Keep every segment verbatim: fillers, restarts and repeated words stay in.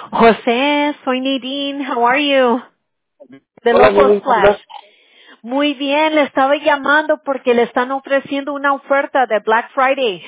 José, soy Nadine. How are you? De Hola, Local Jenny, ¿cómo Splash. estás? Muy bien, le estaba llamando porque le están ofreciendo una oferta de Black Friday.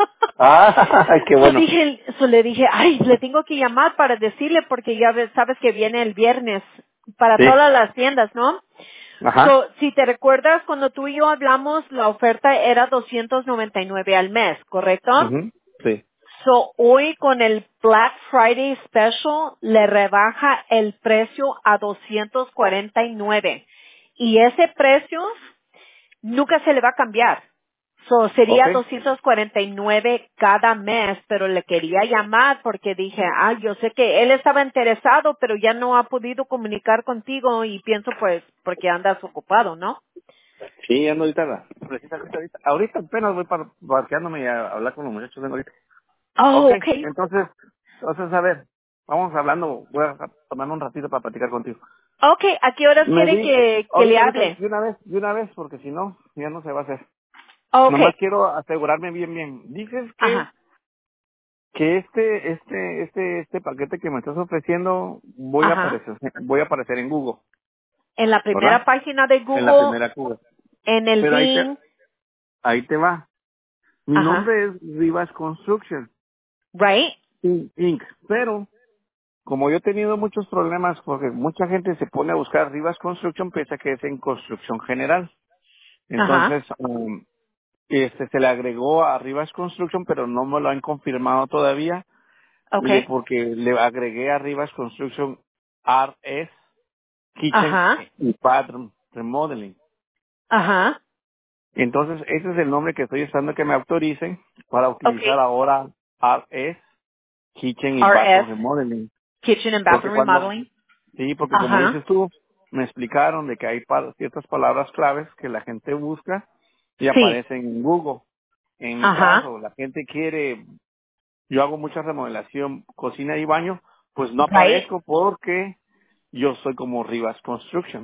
Ah, qué so, bueno. dije, so le dije, ay, le tengo que llamar para decirle porque ya ves, sabes que viene el viernes para Sí. todas las tiendas, ¿no? Ajá. So, si te recuerdas, cuando tú y yo hablamos, la oferta era doscientos noventa y nueve al mes, ¿correcto? Ujú. Sí. So, hoy con el Black Friday Special le rebaja el precio a doscientos cuarenta y nueve. Y ese precio nunca se le va a cambiar. So, Ok. sería doscientos cuarenta y nueve cada mes, pero le quería llamar porque dije, ah, yo sé que él estaba interesado, pero ya no ha podido comunicar contigo y pienso pues porque andas ocupado, ¿no? Sí, ando ahorita, la- precisamente ahorita. Ahorita apenas voy par- parqueándome y a hablar con los muchachos. Vengo ahorita. Ok, Oh, okay. entonces, entonces, a ver, vamos hablando. Voy a tomar un ratito para platicar contigo. Okay, ¿a qué horas Me quiere di, que, que le ahorita, ahorita, hable? de una vez, de una vez, porque si no, ya no se va a hacer. Okay, Nomás quiero asegurarme bien, bien. Dices que ajá, que este este este este paquete que me estás ofreciendo voy a ajá. aparecer voy a aparecer en Google, En la primera ¿verdad? página de En la Google, primera Google. en el Pero ahí te Bing, ahí te va. Mi ajá, nombre es Rivas Construction right? In- Inc. Pero como yo he tenido muchos problemas porque mucha gente se pone a buscar Rivas Construction pese a que es en construcción general. Ajá, Entonces um, este se le agregó a Rivas Construction, pero no me lo han confirmado todavía, le okay, porque le agregué a Rivas Construction R S Kitchen ajá, y Bathroom Remodeling. ajá, Entonces, ese es el nombre que estoy esperando que me autoricen para utilizar okay. ahora R S Kitchen y R Bathroom S, Remodeling. Kitchen and Porque Bathroom cuando, Remodeling. sí, porque como Ajá, dices tú, me explicaron de que hay pa- ciertas palabras claves que la gente busca y sí, aparecen en Google. En mi ajá, caso, la gente quiere, yo hago mucha remodelación, cocina y baño, pues no right? aparezco porque yo soy como Rivas Construction.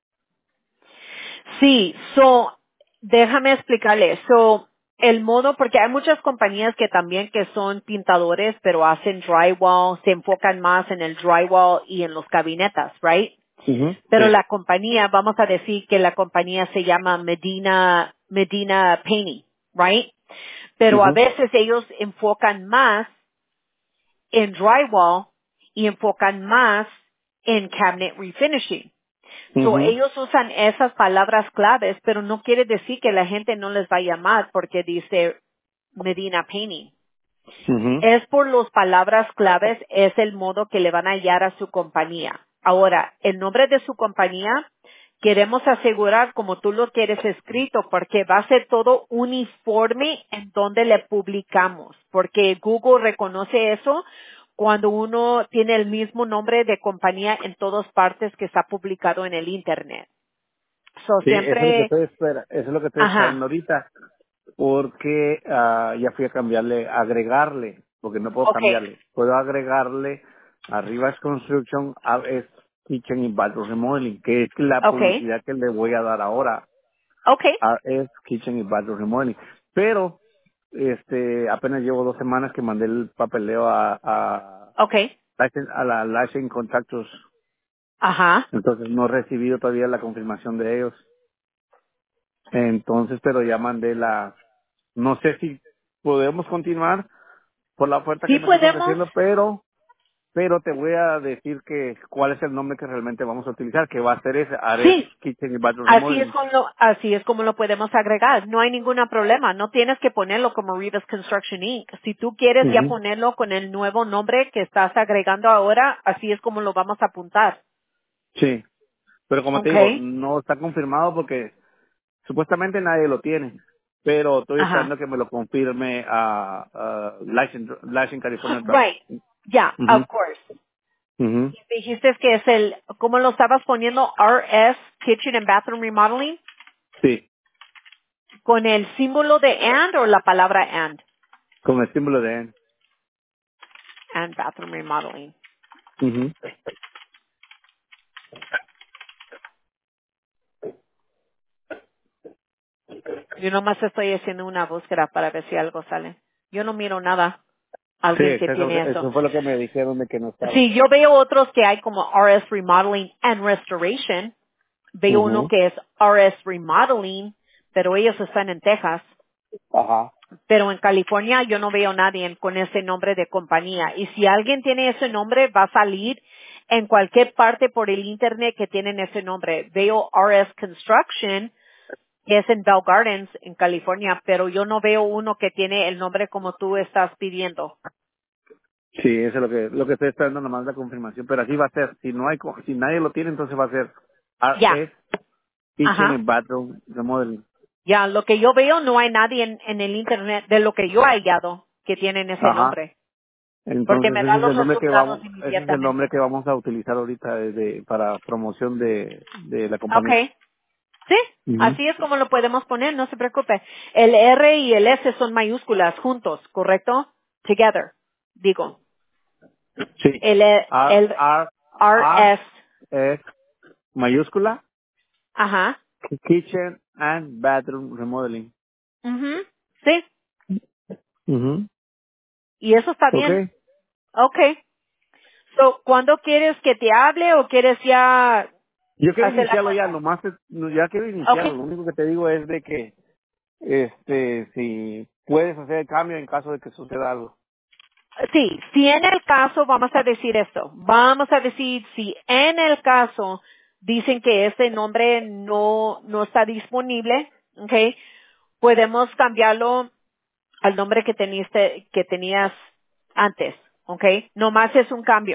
Sí, so, déjame explicarle. So, el modo, porque hay muchas compañías que también que son pintadores, pero hacen drywall, se enfocan más en el drywall y en los gabinetas, right? Ujú. Pero Sí. la compañía, vamos a decir que la compañía se llama Medina, Medina Painting, right? Pero a Ujú. veces ellos enfocan más en drywall y enfocan más en cabinet refinishing. So, Ujú. ellos usan esas palabras claves, pero no quiere decir que la gente no les va a llamar porque dice Medina Painting. Ujú. Es por las palabras claves, es el modo que le van a hallar a su compañía. Ahora, el nombre de su compañía, queremos asegurar como tú lo quieres escrito, porque va a ser todo uniforme en donde le publicamos, porque Google reconoce eso cuando uno tiene el mismo nombre de compañía en todas partes que está publicado en el Internet. So, Sí, eso es lo que siempre, estoy espera, eso es lo que estoy esperando ajá, ahorita, porque ah, ya fui a cambiarle, agregarle, porque no puedo okay, cambiarle, puedo agregarle a Rivas Construction a es Kitchen y Bathroom Remodeling, que es la okay, publicidad que le voy a dar ahora okay, a es Kitchen y Bathroom Remodeling. Pero este apenas llevo dos semanas que mandé el papeleo a a, okay, a la License Contactos, ajá. entonces no he recibido todavía la confirmación de ellos. Entonces, pero ya mandé la, no sé si podemos continuar por la oferta Sí que me estás podemos. ofreciendo, pero, pero te voy a decir que cuál es el nombre que realmente vamos a utilizar, que va a ser ese, Ares Sí, Kitchen y Bathroom así es Remodeling. como lo, así es como lo podemos agregar. No hay ningún problema. No tienes que ponerlo como Rivas Construction incorporated. Si tú quieres ya Ujú. ponerlo con el nuevo nombre que estás agregando ahora, así es como lo vamos a apuntar. Sí, pero como te digo, Okay. no está confirmado porque supuestamente nadie lo tiene, pero estoy Ajá. esperando que me lo confirme a, a License, License California Drive. Right. Yeah, Ujú, of course. ujú. Dijiste que es el, ¿cómo lo estabas poniendo? R S Kitchen and Bathroom Remodeling Sí, con el símbolo de and o la palabra and. con el símbolo de N. And Bathroom Remodeling. Ujú. Yo nomás estoy haciendo una búsqueda para ver si algo sale. Yo no miro nada. Sí, alguien que eso, tiene eso. eso fue lo que me dijeron de que no estaba. Sí, yo veo otros que hay como R S Remodeling and Restoration. Veo uno Ujú. que es R S Remodeling, pero ellos están en Texas. Ajá. Pero en California yo no veo nadie con ese nombre de compañía. Y si alguien tiene ese nombre, va a salir en cualquier parte por el internet que tienen ese nombre. Veo R S Construction, que es en Bell Gardens, en California, pero yo no veo uno que tiene el nombre como tú estás pidiendo. Sí, eso es lo que lo que estoy esperando, nomás la confirmación, pero así va a ser. Si no hay, co- si nadie lo tiene, entonces va a ser Ya. R S Kitchen Ajá. and Bathroom Remodeling. Ya, lo que yo veo no hay nadie en, en el internet de lo que yo he hallado que tienen ese Ajá. nombre. Porque Entonces me ese da es los el nombre que resultados vamos, ese es el nombre inmediatamente. que vamos a utilizar ahorita desde, para promoción de, de la compañía. Okay. Sí, Ujú. así es como lo podemos poner, no se preocupe. El R y el S son mayúsculas juntos, ¿correcto? Together, digo. Sí. El, E- R, el R, R, R S, S, mayúscula, ajá. Kitchen and Bathroom Remodeling. Mhm. Sí, Ujú. y eso está bien. Okay. Okay. So, ¿cuándo quieres que te hable o quieres ya Yo quiero hacer la iniciarlo ya, cuenta? nomás, es- no, ya quiero iniciarlo. Okay. Lo único que te digo es de que, este, si puedes hacer el cambio en caso de que suceda algo. Sí, si en el caso, vamos a decir esto, vamos a decir si en el caso dicen que ese nombre no, no está disponible, ¿ok? Podemos cambiarlo al nombre que teniste, que tenías antes, ¿ok? Nomás es un cambio,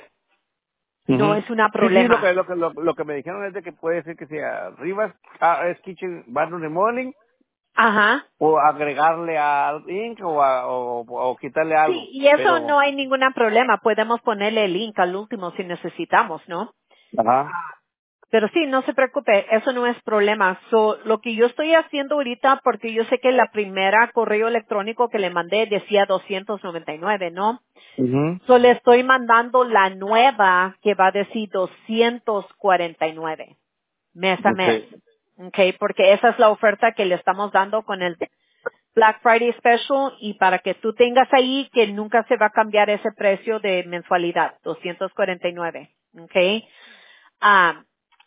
no Ujú. es un Sí, sí, lo problema. que, lo que, lo, lo que me dijeron es de que puede ser que sea Rivas, R S Kitchen Bathroom Remodeling, Ajá. o agregarle al link o, a- o, o quitarle algo. Sí, y eso Pero, no hay ningún problema. Podemos ponerle el link al último si necesitamos, ¿no? ajá. Pero sí, no se preocupe, eso no es problema. So, lo que yo estoy haciendo ahorita, porque yo sé que la primera correo electrónico que le mandé decía doscientos noventa y nueve, ¿no? Mhm. So, le estoy mandando la nueva que va a decir doscientos cuarenta y nueve mes a mes. Okay. Okay, porque esa es la oferta que le estamos dando con el Black Friday Special y para que tú tengas ahí que nunca se va a cambiar ese precio de mensualidad, doscientos cuarenta y nueve. Okay. Ah,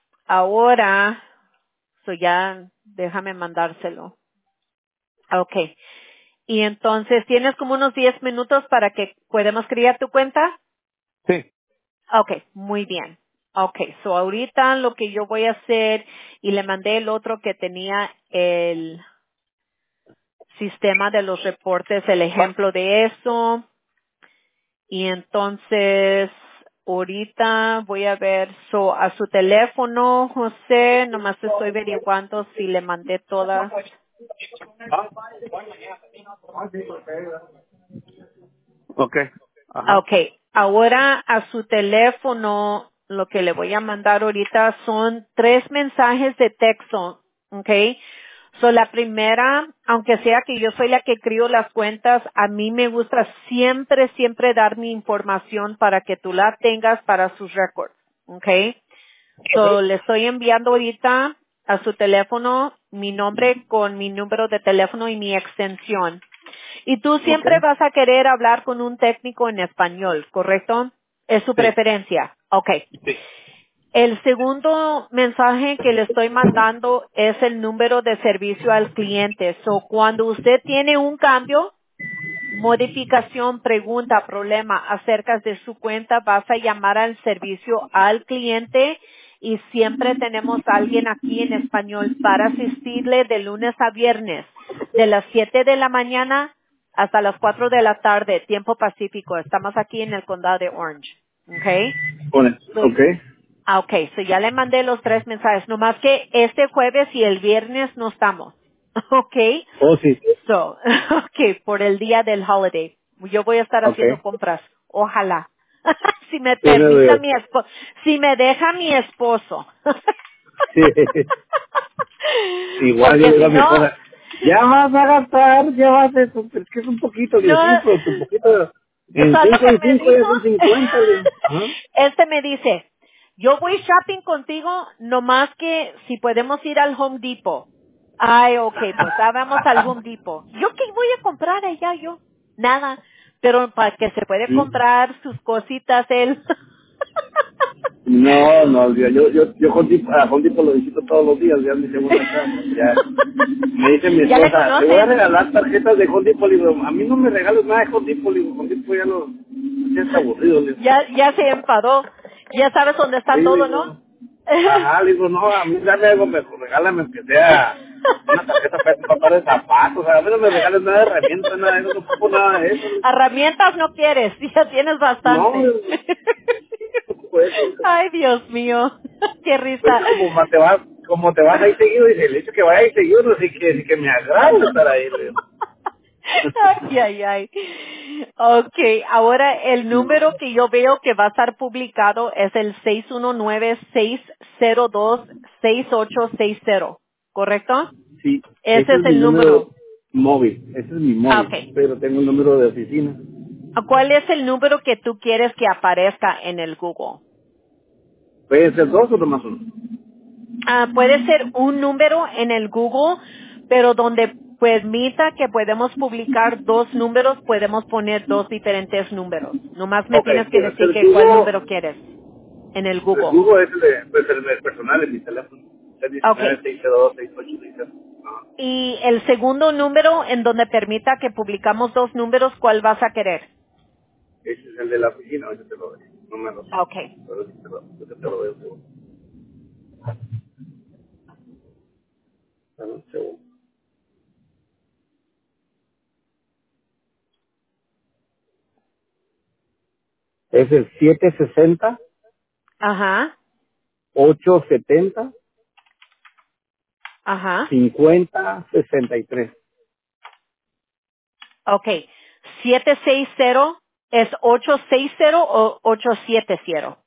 ahora, so ya déjame mandárselo. Okay. Y entonces, ¿tienes como unos diez minutos para que podamos crear tu cuenta? Sí. Okay, muy bien. Okay, so ahorita lo que yo voy a hacer, y le mandé el otro que tenía el sistema de los reportes, el ejemplo de eso. Y entonces, ahorita voy a ver, so, a su teléfono, José, nomás estoy averiguando si le mandé todas. Okay. Ajá. Okay, ahora a su teléfono, lo que le voy a mandar ahorita son tres mensajes de texto, okay. So, la primera, aunque sea que yo soy la que crío las cuentas, a mí me gusta siempre, siempre dar mi información para que tú la tengas para sus récords, okay. So, le estoy enviando ahorita a su teléfono mi nombre con mi número de teléfono y mi extensión. Y tú siempre Okay. vas a querer hablar con un técnico en español, ¿correcto? Es su Sí. preferencia. Ok. El segundo mensaje que le estoy mandando es el número de servicio al cliente. So, cuando usted tiene un cambio, modificación, pregunta, problema acerca de su cuenta, vas a llamar al servicio al cliente y siempre tenemos a alguien aquí en español para asistirle de lunes a viernes, de las siete de la mañana hasta las cuatro de la tarde, tiempo pacífico. Estamos aquí en el condado de Orange. ¿Ok? Con el- So, Okay. ah, ok, so ya le mandé los tres mensajes, nomás que este jueves y el viernes no estamos. Ok. Oh, sí. So, okay, por el día del holiday. Yo voy a estar haciendo Okay. compras. Ojalá. si me Sí, no permita veo. mi esposo, si me deja mi esposo. Sí. Igual yo Porque le digo si a mi no, esposa, ya vas a gastar, ya vas a eso, es que es un poquito, digo, sí, no, pero tu poquito, en ¿sabes lo cinco que en me cinco ya dijo? son cincuenta, le digo. Ajá. Este me dice, yo voy shopping contigo, nomás que si podemos ir al Home Depot. Ay, ok, pues ah, vamos al Home Depot. ¿Yo qué voy a comprar allá yo? Nada. Pero para que se puede Sí. comprar sus cositas él. No, no, yo, yo, yo, yo Home Depot, a Home Depot lo visito todos los días, ya es mi segunda casa, ya. Me dice mi ¿Ya le esposa, te voy a conoces? regalar tarjetas de Home Depot, le digo, a mí no me regales nada de Home Depot, le digo, Home Depot ya no, ya está aburrido, le digo. Ya, ya se enfadó. Ya sabes dónde está Sí, le todo, ¿no? digo, ajá, le digo, no, a mí dame algo mejor, regálame aunque sea una tarjeta para comprar de zapatos, a mí no me regales nada de herramientas, nada de eso, no ocupo nada de eso, le digo. Herramientas no quieres, ya tienes No, le bastante. digo, no ocupo eso, le digo. Ay, Dios mío, qué Pues risa. que como ma- te vas, como te vas ahí seguido, dice, el hecho que vaya ahí seguido no sí que, sí que me agrada estar ahí, le digo. Ay, ay, ay. Okay, ahora el número que yo veo que va a estar publicado es el seis uno nueve, seis cero dos, seis ocho seis cero, ¿correcto? Sí, Ese ese es es mi el número número. móvil, ese es mi Ah, móvil, okay. pero tengo un número de oficina. ¿Cuál es el número que tú quieres que aparezca en el Google? ¿Puede ser dos o nomás uno? Ah, puede ser un número en el Google, pero donde permita que podemos publicar dos números, podemos poner dos diferentes números. Nomás me Ok, tienes que mira, decir el que cuál Google, número quieres en el el Google. Google es el, de, pues el, el personal en mi teléfono, seis uno nueve, Okay. seis cero dos, seis ocho seis cero. Ajá. Y el segundo número en donde permita que publicamos dos números, ¿cuál vas a querer? Ese es el de la oficina, ese te lo doy, no me lo sé, Okay. pero ese te lo, ese te lo doy un segundo. Dame un segundo. Es el siete sesenta, Ajá. ocho setenta, Ajá. cincuenta sesenta y tres. Okay. siete seis cero es ocho seis cero o ocho siete cero.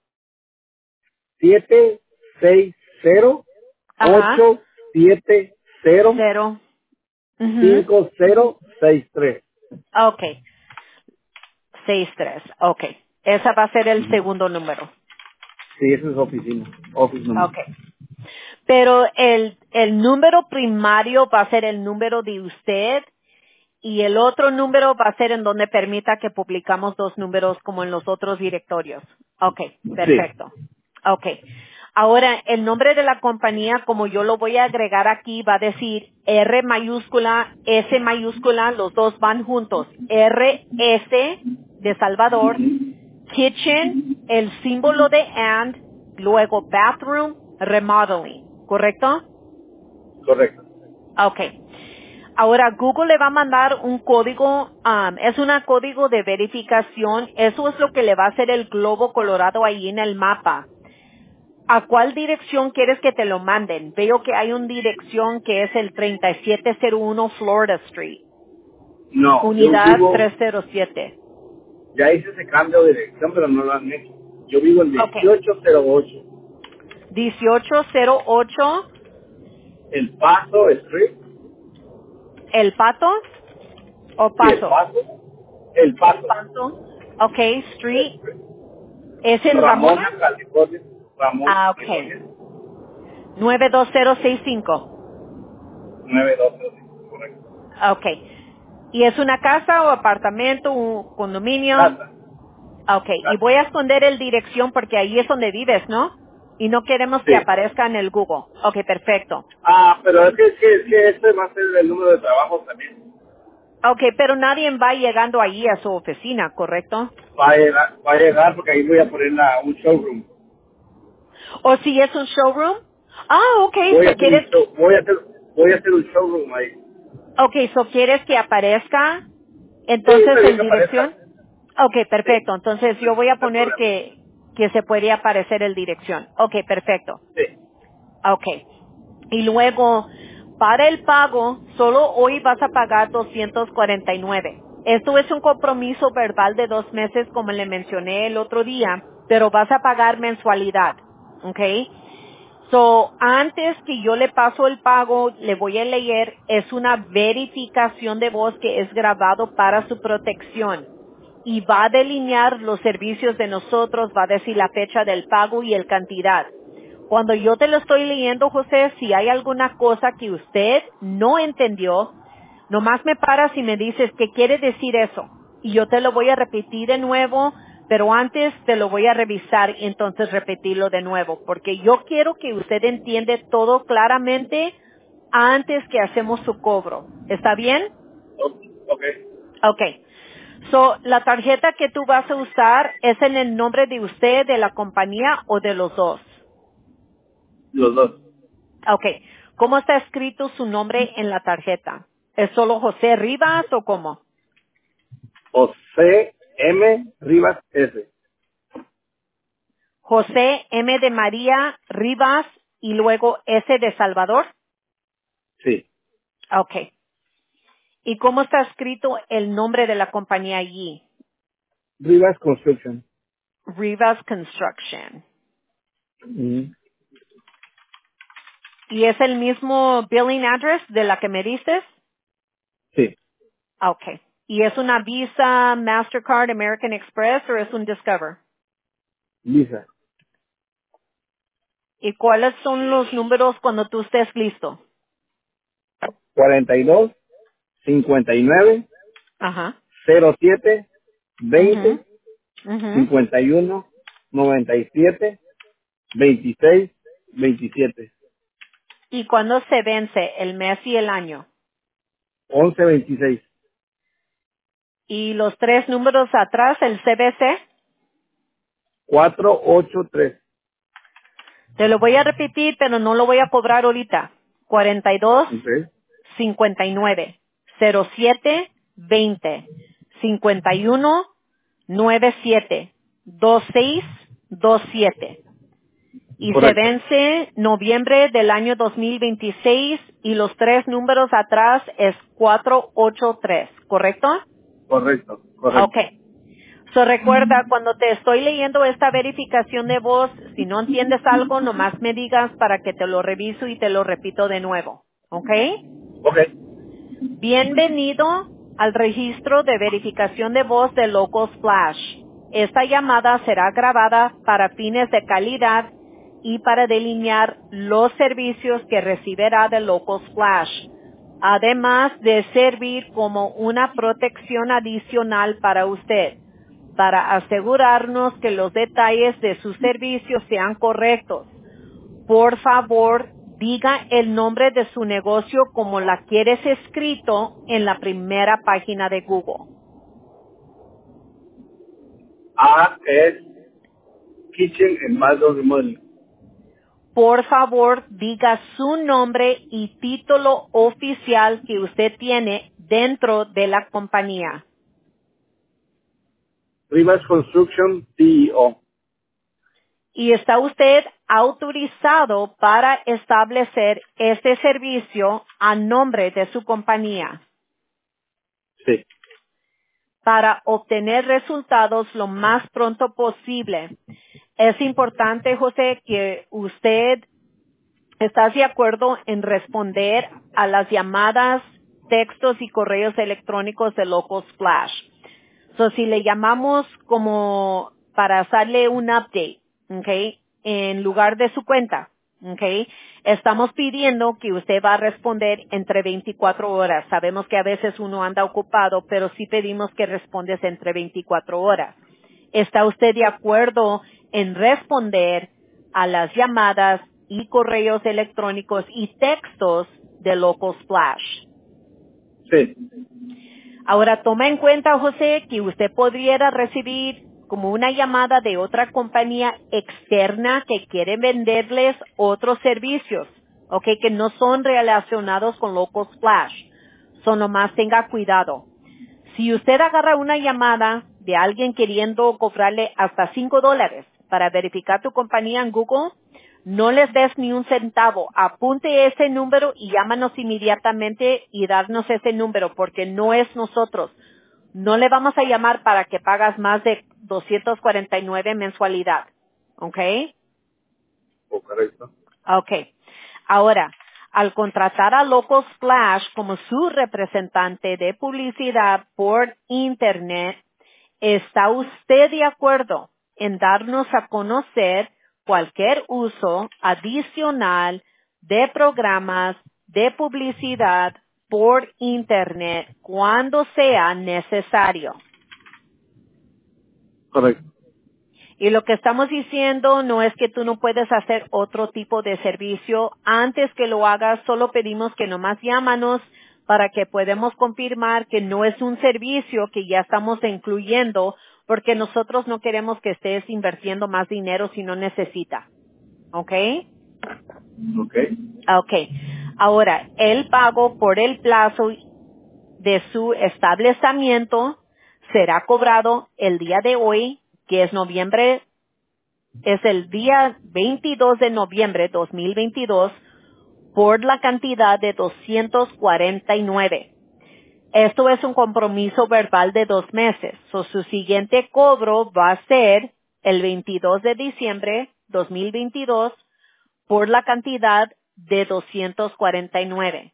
siete seis cero, Ajá. ocho siete cero, Cero. Mhm. cinco cero seis tres. Okay. Seis tres. Okay. Esa va a ser el segundo número. Sí, esa es oficina, office number. Okay. Pero el, el número primario va a ser el número de usted y el otro número va a ser en donde permita que publicamos dos números como en los otros directorios. Okay. Sí, Perfecto. Okay. Ahora, el nombre de la compañía, como yo lo voy a agregar aquí, va a decir R mayúscula, S mayúscula, los dos van juntos. R, S de Salvador, kitchen, el símbolo de and, luego bathroom, remodeling. ¿Correcto? correcto. Okay. Ahora Google le va a mandar un código, um, es un código de verificación, eso es lo que le va a hacer el globo colorado ahí en el mapa. ¿A cuál dirección quieres que te lo manden? Veo que hay una dirección que es el treinta y siete cero uno Florida Street, No, yo unidad vivo, trescientos siete. ya hice ese cambio de dirección, pero no lo han hecho. Yo vivo en Ok. dieciocho cero ocho, dieciocho cero ocho El Paso Street, El Pato o sí, El Paso. Paso, El El Paso, Pato. Ok, Street. Street. ¿Es en Ramona? Ramona, California, Ramona, Ah, ok. California, nueve dos cero seis cinco. nueve dos cero cinco, correcto. Ok. ¿Y es una casa o apartamento, un condominio? Casa, Ok. Y casa. voy a esconder el dirección porque ahí es donde vives, ¿no? Y no queremos que Sí. aparezca en el Google. Ok, perfecto. Ah, pero es que, es que, es que este va a ser el número de trabajo también. Ok, pero nadie va llegando ahí a su oficina, ¿correcto? Va a llegar, va a llegar porque ahí voy a poner la, un showroom. O si es un showroom. Ah, ok, Voy a so hacer un quieres, show, voy a hacer, voy a hacer un showroom ahí. ok, so quieres que aparezca Sí, entonces está bien en que aparezca. dirección. Ok, perfecto. Sí, Entonces yo voy a no hay poner problema. que, que se puede aparecer el dirección. Ok, perfecto. Sí, Ok. Y luego, para el pago, solo hoy vas a pagar doscientos cuarenta y nueve. Esto es un compromiso verbal de dos meses, como le mencioné el otro día, pero vas a pagar mensualidad. Ok. So, antes que yo le paso el pago, le voy a leer, es una verificación de voz que es grabado para su protección y va a delinear los servicios de nosotros, va a decir la fecha del pago y el cantidad. Cuando yo te lo estoy leyendo, José, si hay alguna cosa que usted no entendió, nomás me paras y me dices qué quiere decir eso. y yo te lo voy a repetir de nuevo, pero antes te lo voy a revisar y entonces repetirlo de nuevo, porque yo quiero que usted entiende todo claramente antes que hacemos su cobro. ¿Está bien? Ok. Okay. So, la tarjeta que tú vas a usar es en el nombre de usted, de la compañía o de los dos. Los dos. Okay. ¿Cómo está escrito su nombre en la tarjeta? ¿Es solo José Rivas o cómo? José M. Rivas S. José M de María Rivas y luego S de Salvador. Sí. Okay. ¿Y cómo está escrito el nombre de la compañía allí? Rivas Construction. Rivas Construction. Ujú. ¿Y es el mismo billing address de la que me dices? Sí. Okay. ¿Y es una Visa, Mastercard, American Express o es un Discover? Lisa. ¿Y cuáles son los números cuando tú estés listo? cuarenta y dos, cincuenta y nueve, Ajá. cero siete, Mhm. veinte, Mhm. cincuenta y uno, noventa y siete, veintiséis, veintisiete, ¿Y cuándo se vence el mes y el año? once, veintiséis, ¿Y los tres números atrás, el C V C? cuatro, ocho, tres. Te lo voy a repetir, pero no lo voy a cobrar ahorita. cuarenta y dos, Ok. cincuenta y nueve, cero siete, veinte, cincuenta y uno, noventa y siete, veintiséis, veintisiete. Y se Correcto. vence noviembre del año dos mil veintiséis y los tres números atrás es cuatro ocho tres, ¿correcto? Correcto. Correcto. Okay. So recuerda, cuando te estoy leyendo esta verificación de voz, si no entiendes algo, nomás me digas para que te lo reviso y te lo repito de nuevo. ¿Ok? Ok. Bienvenido al registro de verificación de voz de Locals Flash. Esta llamada será grabada para fines de calidad y para delinear los servicios que recibirá de Locals Flash, además de servir como una protección adicional para usted, para asegurarnos que los detalles de sus servicios sean correctos. Por favor, diga el nombre de su negocio como la quieres escrito en la primera página de Google. A es Kitchen en Maldo Remodeling. Por favor, diga su nombre y título oficial que usted tiene dentro de la compañía. Rivas Construction C E O. Y está usted autorizado para establecer este servicio a nombre de su compañía, Sí. para obtener resultados lo más pronto posible. Es importante, José, que usted está de acuerdo en responder a las llamadas, textos y correos electrónicos de Locals Flash. So, si le llamamos como para hacerle un update, ¿ok? En lugar de su cuenta, ¿ok? Estamos pidiendo que usted va a responder entre veinticuatro horas. Sabemos que a veces uno anda ocupado, pero sí pedimos que respondes entre veinticuatro horas. ¿Está usted de acuerdo en responder a las llamadas y correos electrónicos y textos de Locals Flash? Sí. Ahora, toma en cuenta, José, que usted podría recibir como una llamada de otra compañía externa que quiere venderles otros servicios, ¿ok? Que no son relacionados con Locals Flash. So, nomás tenga cuidado. Si usted agarra una llamada de alguien queriendo cobrarle hasta cinco dólares para verificar tu compañía en Google, no les des ni un centavo. Apunte ese número y llámanos inmediatamente y darnos ese número porque no es nosotros. No le vamos a llamar para que pagas más de doscientos cuarenta y nueve mensualidad. ¿Ok? Oh, correcto. Ok. Ahora, al contratar a Locals Flash como su representante de publicidad por Internet, ¿está usted de acuerdo en darnos a conocer cualquier uso adicional de programas de publicidad por Internet cuando sea necesario? Correcto. Y lo que estamos diciendo no es que tú no puedes hacer otro tipo de servicio. Antes que lo hagas, solo pedimos que nomás llámanos para que podamos confirmar que no es un servicio que ya estamos incluyendo, porque nosotros no queremos que estés invirtiendo más dinero si no necesita. ¿Ok? Ok. Ok. Ahora, el pago por el plazo de su establecimiento será cobrado el día de hoy, que es noviembre, es el día veintidós de noviembre de dos mil veintidós, por la cantidad de doscientos cuarenta y nueve. Esto es un compromiso verbal de dos meses. So, su siguiente cobro va a ser el veintidós de diciembre dos mil veintidós por la cantidad de doscientos cuarenta y nueve.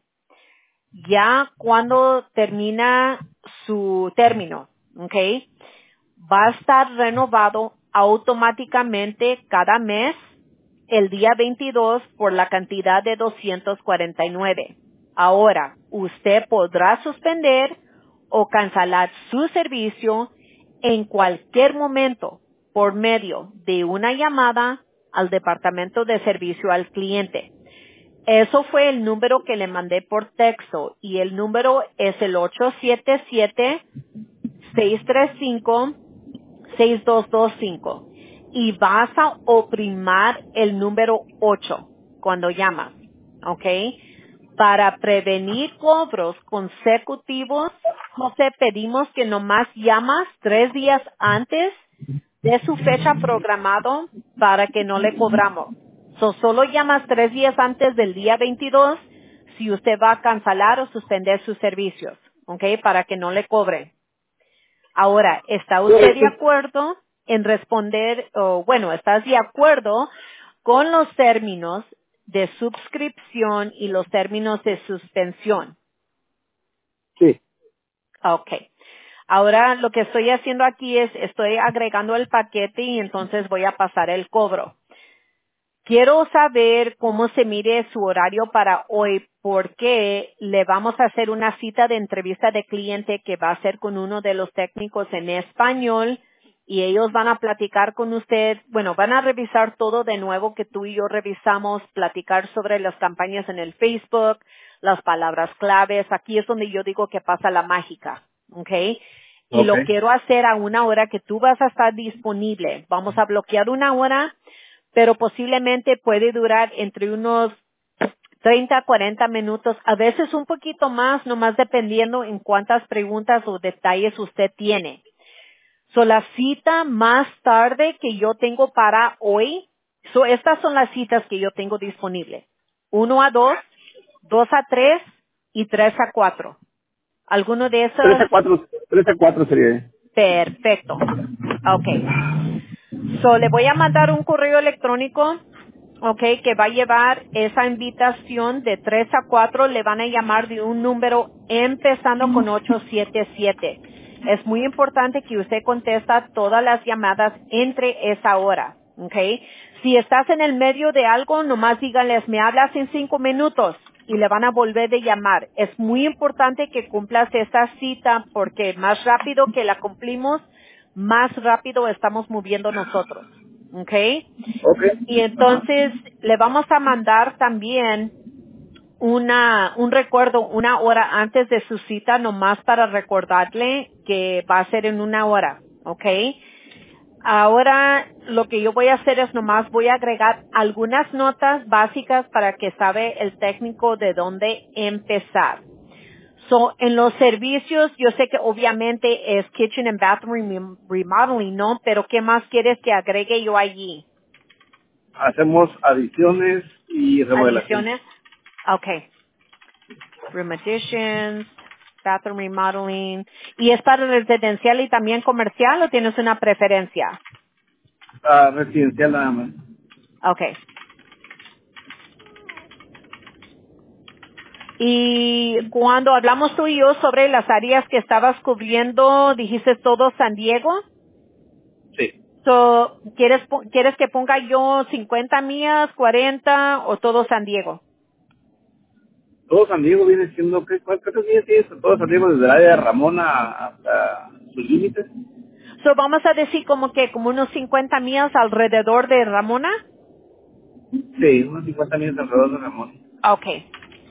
Ya cuando termina su término, ¿ok? Va a estar renovado automáticamente cada mes el día veintidós por la cantidad de doscientos cuarenta y nueve. Ahora, usted podrá suspender o cancelar su servicio en cualquier momento por medio de una llamada al Departamento de Servicio al Cliente. Eso fue el número que le mandé por texto y el número es el ocho siete siete, seis tres cinco, seis dos dos cinco. Y vas a oprimar el número ocho cuando llamas, ¿ok? Para prevenir cobros consecutivos, José, pedimos que nomás llamas tres días antes de su fecha programado para que no le cobramos. So, solo llamas tres días antes del día veintidós si usted va a cancelar o suspender sus servicios, ¿ok? Para que no le cobre. Ahora, ¿está usted de acuerdo en responder, o bueno, estás de acuerdo con los términos de suscripción y los términos de suspensión? Sí. Ok. Ahora lo que estoy haciendo aquí es, estoy agregando el paquete y entonces voy a pasar el cobro. Quiero saber cómo se mire su horario para hoy porque le vamos a hacer una cita de entrevista de cliente que va a ser con uno de los técnicos en español y ellos van a platicar con usted, bueno, van a revisar todo de nuevo que tú y yo revisamos, platicar sobre las campañas en el Facebook, las palabras claves, aquí es donde yo digo que pasa la mágica, ¿ok? Y Ok. lo quiero hacer a una hora que tú vas a estar disponible. Vamos a bloquear una hora, pero posiblemente puede durar entre unos treinta a cuarenta minutos, a veces un poquito más, nomás dependiendo en cuántas preguntas o detalles usted tiene. So, la cita más tarde que yo tengo para hoy, so, estas son las citas que yo tengo disponibles. Uno a dos, dos a tres y tres a cuatro. ¿Alguno de Tres esos? a cuatro, tres a cuatro sería. Perfecto. Okay. So, le voy a mandar un correo electrónico, okay, que va a llevar esa invitación de tres a cuatro. Le van a llamar de un número empezando con ocho siete siete. Es muy importante que usted contesta todas las llamadas entre esa hora, okay. Si estás en el medio de algo, nomás díganles, me hablas en cinco minutos y le van a volver de llamar. Es muy importante que cumplas esta cita porque más rápido que la cumplimos, más rápido estamos moviendo nosotros. ¿Ok? Ok. Y Ajá. entonces le vamos a mandar también una, un recuerdo una hora antes de su cita nomás para recordarle que va a ser en una hora. ¿Ok? Ahora lo que yo voy a hacer es nomás voy a agregar algunas notas básicas para que sabe el técnico de dónde empezar. So, en los servicios, yo sé que obviamente es kitchen and bathroom remodeling, ¿no? Pero ¿qué más quieres que agregue yo allí? Hacemos adiciones y remodelación. Adiciones. Okay. Room additions, bathroom remodeling. ¿Y es para residencial y también comercial o tienes una preferencia? Ah, residencial nada más. Okay. Y cuando hablamos tú y yo sobre las áreas que estabas cubriendo, dijiste todo San Diego. Sí. So, ¿quieres, po- ¿Quieres que ponga yo cincuenta millas, cuarenta o todo San Diego? Todo San Diego viene siendo, ¿qué, cuál- ¿cuántos días tienes? Todo San Diego desde el área de Ramona hasta sus límites. So, vamos a decir como que, como unos cincuenta millas alrededor de Ramona. Sí, unos cincuenta minutos alrededor de Ramón. Okay.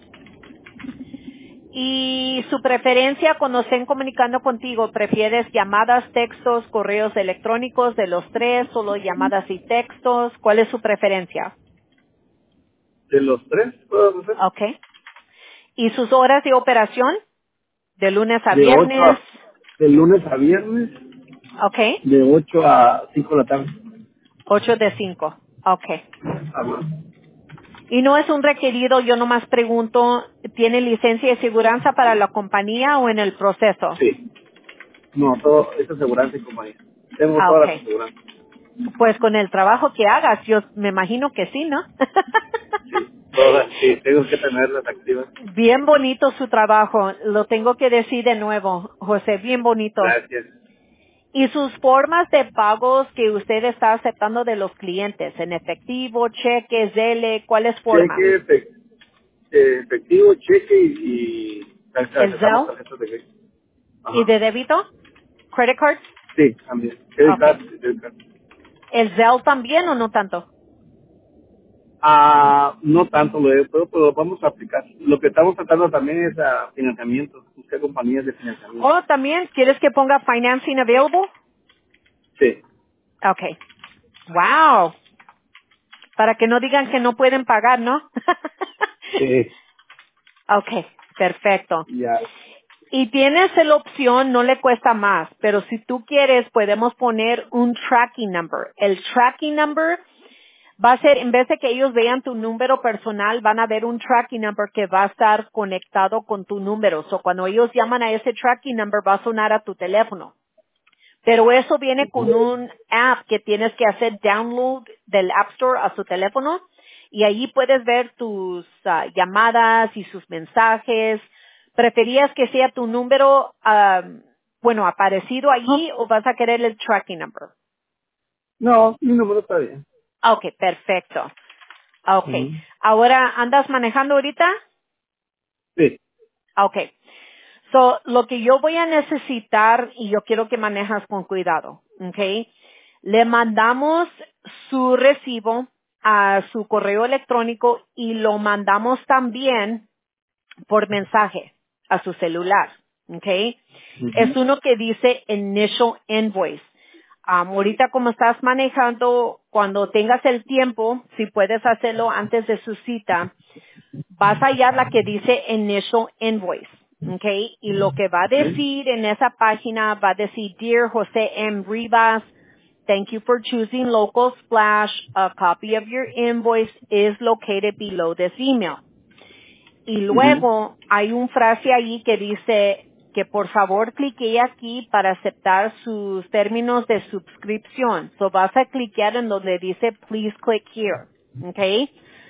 Y su preferencia cuando estén comunicando contigo, ¿prefieres llamadas, textos, correos electrónicos de los tres, solo llamadas y textos? ¿Cuál es su preferencia? ¿De los tres puedo hacer? Okay. ¿Y sus horas de operación? ¿De lunes a De ocho viernes? a... De lunes a viernes, Okay. de ocho a cinco de la tarde. Ocho de cinco. Okay. Ajá. Y no es un requerido, yo nomás pregunto, ¿tiene licencia de seguridad para la compañía o en el proceso? Sí. No, todo, es aseguranza y compañía. Tengo Ah, todas las okay. aseguranzas. Pues con el trabajo que hagas, yo me imagino que sí, ¿no? Sí, todas, sí, tengo que tenerlas activas. Bien bonito su trabajo, lo tengo que decir de nuevo, José, bien bonito. Gracias. Y sus formas de pagos que usted está aceptando de los clientes, en efectivo, cheques, Zelle, ¿cuáles formas? Cheque, efe- eh, efectivo, cheque y, y ¿El aceptamos Zelle tarjetas de crédito. y Ajá. de débito? ¿Credit cards? Sí, también. Credit card, Okay. credit card. ¿El Zelle también o no tanto? Ah, no tanto lo he, pero, pero vamos a aplicar. Lo que estamos tratando también es a financiamiento, buscar compañías de financiamiento. ¿O también quieres que ponga financing available? Sí. Okay. Wow. Para que no digan que no pueden pagar, ¿no? Sí. Okay, perfecto. Ya. Y tienes la opción, no le cuesta más, pero si tú quieres podemos poner un tracking number. El tracking number va a ser, en vez de que ellos vean tu número personal, van a ver un tracking number que va a estar conectado con tu número. O cuando ellos llaman a ese tracking number va a sonar a tu teléfono. Pero eso viene con un app que tienes que hacer download del App Store a su teléfono y ahí puedes ver tus ah, llamadas y sus mensajes. ¿Preferías que sea tu número, ah, bueno, aparecido allí o vas a querer el tracking number? No, mi número está bien. Ah, ok, perfecto. Ah, ok. Ujú. Ahora, ¿andas manejando ahorita? Sí. Ah, ok. So, lo que yo voy a necesitar, y yo quiero que manejas con cuidado, ¿ok? Le mandamos su recibo a su correo electrónico y lo mandamos también por mensaje a su celular, ¿ok? Es Ujú. uno que dice Initial Invoice. Um, ahorita como estás manejando, cuando tengas el tiempo, si puedes hacerlo antes de su cita, vas a hallar la que dice Initial Invoice, ¿ok? Y lo que va a decir en esa página va a decir, Dear Jose M. Rivas, thank you for choosing Local Splash. A copy of your invoice is located below this email. Y Ujú. luego hay un frase ahí que dice que por favor clique aquí para aceptar sus términos de suscripción. So vas a cliquear en donde dice please click here, ¿ok?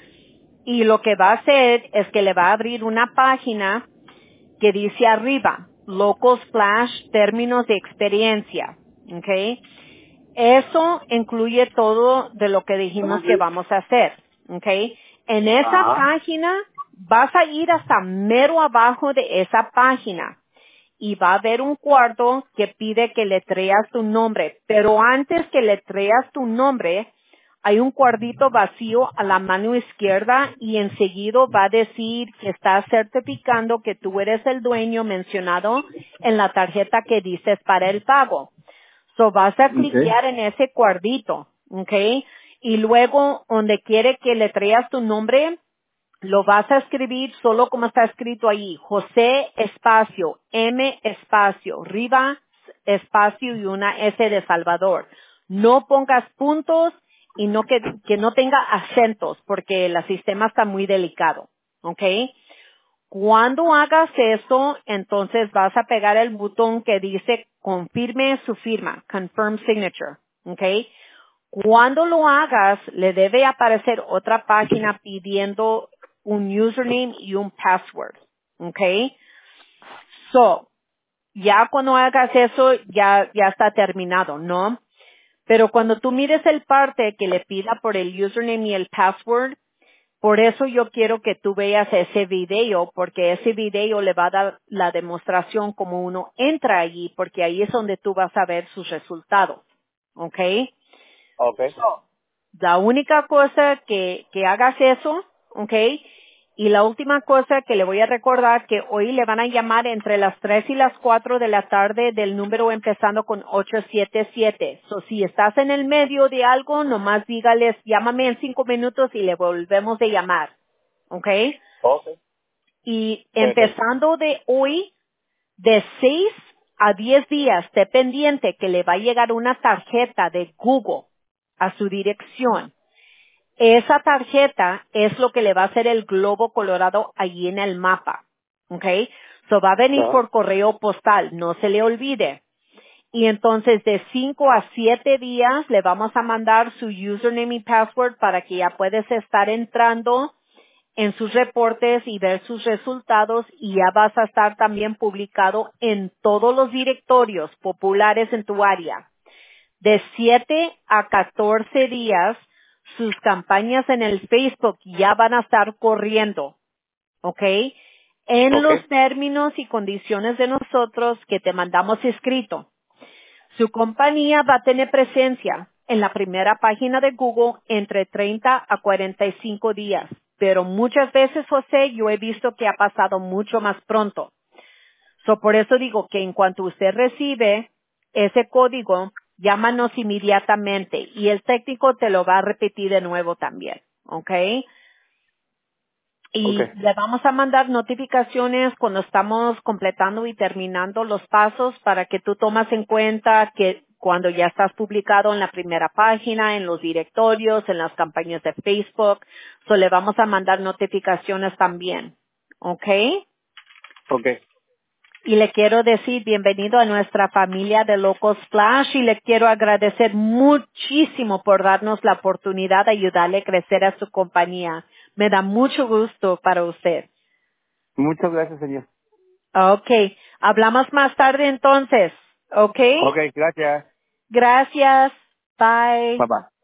Y lo que va a hacer es que le va a abrir una página que dice arriba, Local Splash, términos de experiencia. ¿Ok? Eso incluye todo de lo que dijimos que vamos a hacer. ¿Ok? En esa Ajá. página vas a ir hasta mero abajo de esa página y va a haber un cuarto que pide que le treas tu nombre. Pero antes que le treas tu nombre, hay un cuadrito vacío a la mano izquierda y enseguida va a decir que está certificando que tú eres el dueño mencionado en la tarjeta que dices para el pago. So vas a Ok. cliquear en ese cuadrito, ¿ok? Y luego donde quiere que le treas tu nombre, lo vas a escribir solo como está escrito ahí, José espacio, M espacio, Rivas espacio y una S de Salvador. No pongas puntos y no que, que no tenga acentos porque el sistema está muy delicado, ¿ok? Cuando hagas eso, entonces vas a pegar el botón que dice confirme su firma, confirm signature, ¿ok? Cuando lo hagas, le debe aparecer otra página pidiendo un username y un password. ¿Ok? So, ya cuando hagas eso, ya, ya está terminado, ¿no? Pero cuando tú mires el parte que le pida por el username y el password, Por eso yo quiero que tú veas ese video, porque ese video le va a dar la demostración como uno entra allí, porque ahí es donde tú vas a ver sus resultados. ¿Ok? Ok. La única cosa que, que hagas eso, ¿ok? Y la última cosa que le voy a recordar que hoy le van a llamar entre las tres y las cuatro de la tarde del número empezando con ocho siete siete. So, si estás en el medio de algo, nomás dígales, llámame en cinco minutos y le volvemos de llamar. ¿Ok? Ok. Y Perfecto. empezando de hoy, de seis a diez días, esté pendiente que le va a llegar una tarjeta de Google a su dirección. Esa tarjeta es lo que le va a hacer el globo colorado allí en el mapa. ¿Ok? So va a venir Ajá. por correo postal, no se le olvide. Y entonces de cinco a siete días le vamos a mandar su username y password para que ya puedes estar entrando en sus reportes y ver sus resultados y ya vas a estar también publicado en todos los directorios populares en tu área. De siete a catorce días, sus campañas en el Facebook ya van a estar corriendo, ¿ok? En Ok. los términos y condiciones de nosotros que te mandamos escrito. Su compañía va a tener presencia en la primera página de Google entre treinta a cuarenta y cinco días, pero muchas veces, José, yo he visto que ha pasado mucho más pronto. So, por eso digo que en cuanto usted recibe ese código, llámanos inmediatamente y el técnico te lo va a repetir de nuevo también, ¿ok? Ok. Y le vamos a mandar notificaciones cuando estamos completando y terminando los pasos para que tú tomas en cuenta que cuando ya estás publicado en la primera página, en los directorios, en las campañas de Facebook, so le vamos a mandar notificaciones también, ¿ok? Ok. Y le quiero decir bienvenido a nuestra familia de Locos Flash y le quiero agradecer muchísimo por darnos la oportunidad de ayudarle a crecer a su compañía. Me da mucho gusto para usted. Muchas gracias, señor. Okay. Hablamos más tarde entonces. Okay. Ok, gracias. Gracias. Bye. Bye bye.